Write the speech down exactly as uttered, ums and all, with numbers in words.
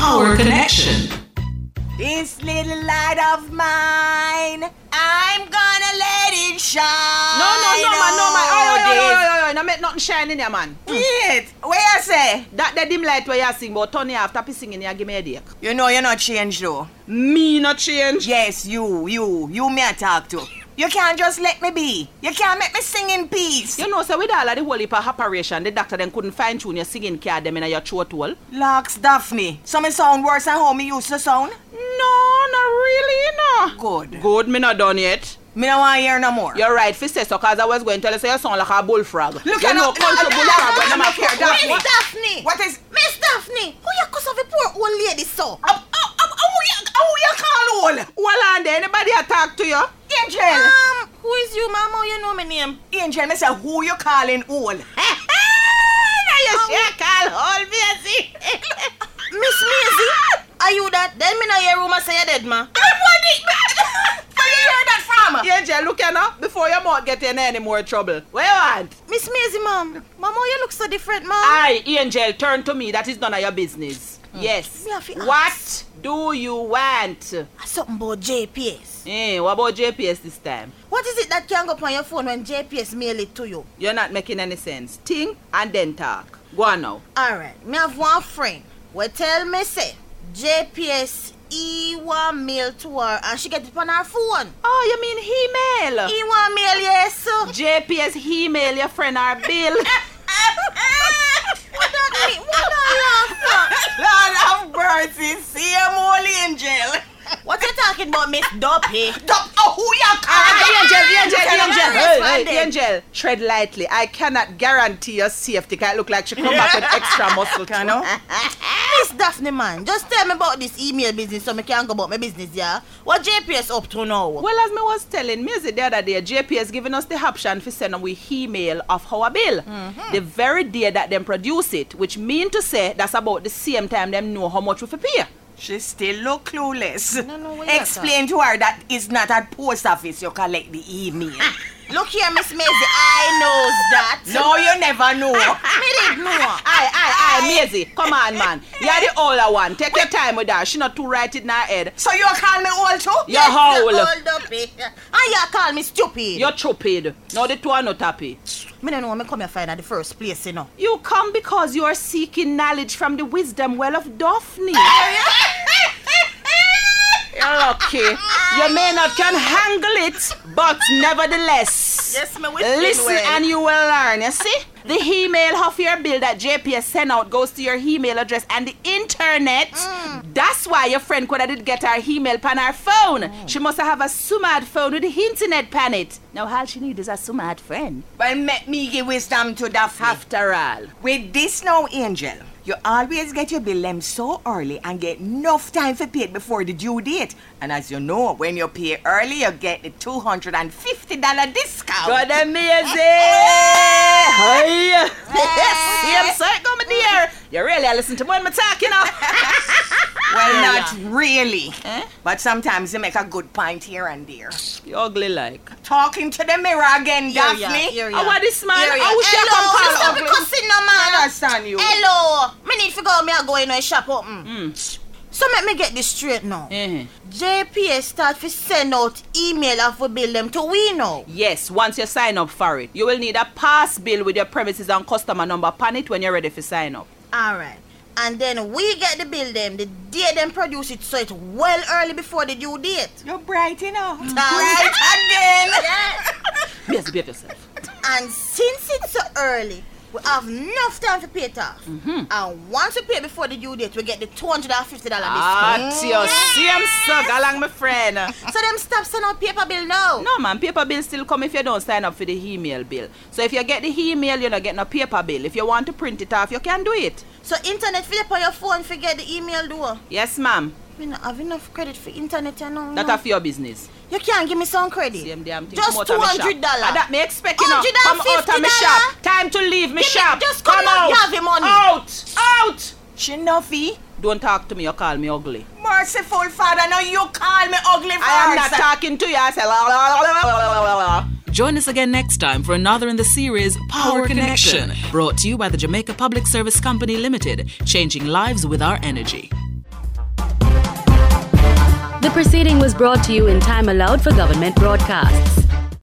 Power Connection. This little light of mine, I'm gonna let it shine. No, no, no, man, no, man. Oh, oh, oh, oh, oh, no, make nothing shine in here, man. Wait, where you say? That the dim light where you sing, but turn it off, after singing, you give me a headache. You know you're not changed though. Me not change? Yes, you, you, you me I talk to. You can't just let me be. You can't make me sing in peace. You know, so with all of the whole heap of operation, the doctor then couldn't fine tune your singing card them in your throat hole. Locks Daphne. So me sound worse than how me used to sound? No, not really, no. Good. Good, me not done yet. Me don't want to hear no more. You're right, for say so, cause I was going to tell you say you sound like a bullfrog. Look you at know, no, country no, bullfrog no, when no, I'm no, a here, fuck. Daphne. Miss Daphne! What is... Miss Daphne! Who you cuss of a poor old lady so? Oh, oh, oh, oh, you, oh, you call all? Well, and anybody attack to you? Angel. Um, who is you, mama? You know my name. Angel, me say who you calling all? Now you sure call all Maisie. Miss Maisie? Are you that? Then me know your rumor say you're dead, ma. Where you hear that from? Angel, look here now, before your mouth get in any more trouble. What you want? Miss Maisie, ma'am. Mama, you look so different, ma'am. Aye, Angel, turn to me. That is none of your business. Hmm. Yes. Me have to What ask. do you want? Something about J P S. Eh, what about J P S this time? What is it that can go up on your phone when J P S mail it to you? You're not making any sense. Think and then talk. Go on now. Alright, me have one friend will tell me say J P S he want mail to her and she get it on her phone. Oh, you mean email? He want mail, yes, sir. J P S email your friend our bill. What that mean? What that Lord have mercy, see him all Angel. What you talking about, Miss Duppy? Dup, oh, who you calling? Ah, Angel, Angel, Can I Angel, hey, respond hey, then? Angel, tread lightly. I cannot guarantee your safety. Can look like she come back with extra muscle, can you? Miss Daphne, man, just tell me about this email business so me can go about my business, yeah? What J P S up to now? Well, as me was telling me the other day, J P S giving us the option to send we email of our bill. Mm-hmm. The very day that them produce it, which mean to say that's about the same time them know how much we fi pay. She still look clueless. No, no, what you Explain to her that it's not at post office you collect the email. Look here, Miss Maisie, I knows that. No, you never know. Me didn't know. Aye, aye, aye, Maisie, come on, man. You're the older one. Take your time with her. She not too right in her head. So you call me old too? You're whole. Hold up, eh. And you call me stupid. You're stupid. No, the two are not happy. Me don't know when me come here find at the first place, you know. You come because you are seeking knowledge from the wisdom well of Daphne. You're lucky. You may not can handle it, but nevertheless, Yes, me whispering listen well. and you will learn. You see, the email of your bill that J P S send out goes to your email address and the internet. Mm. That's why your friend could have did get her email pan her phone. Mm. She must have a smart phone with the internet pan it. Now all she need is a smart friend. Well, let me give wisdom to Daphne. After all, With this now, Angel, you always get your bill them so early and get enough time for pay it before the due date. And as you know, when you pay early, you get the two hundred fifty dollars discount. God amazing! Hi! Same circle, my dear. You really listen to when I'm talking, you know? Well, Yeah, not really. Eh? But sometimes you make a good point here and there. You ugly like. Talking to the mirror again, Here ya, Daphne. here ya. How are this man? Here ya. How we shall Hello, come stop call me ugly? cussing no man. I understand you. Hello, me need to go, me a go in a shop open. Mm. So let me get this straight now. Uh-huh. J P S start to send out email of we bill them to we now. Yes, once you sign up for it, you will need a pass bill with your premises and customer number upon it when you're ready for sign up. Alright. And then we get the bill them the day them produce it so it's well early before the due date. You're bright enough. Mm. Bright again. Yeah. Yes, behave yourself. And since it's so early, we have enough time to pay it off. Mm-hmm. And once we pay before the due date, we get the two hundred fifty dollars Ah, discount. your same suck along my friend. So them stop sending out paper bill now. No man, paper bill still come if you don't sign up for the email bill. So if you get the email, you don't get no paper bill. If you want to print it off, you can do it. So internet flip on your phone to get the email do. Yes, ma'am. We not have enough credit for internet, you know. That no. are for your business. You can't give me some credit. Same damn thing. Just Come out two of my shop. hundred dollars. Ah, that me expect you know. one hundred Come out of my fifty shop. Time to leave me Give me- shop. just come out, have your money. Out! Out! Shinofi, Don't talk to me, you call me ugly. merciful Father, now you call me ugly first. I am not talking to you, I say la, la, la, la, la, la. Join us again next time for another in the series Power, Power Connection, Connection, brought to you by the Jamaica Public Service Company Limited, changing lives with our energy. proceeding was brought to you in time allowed for government broadcasts.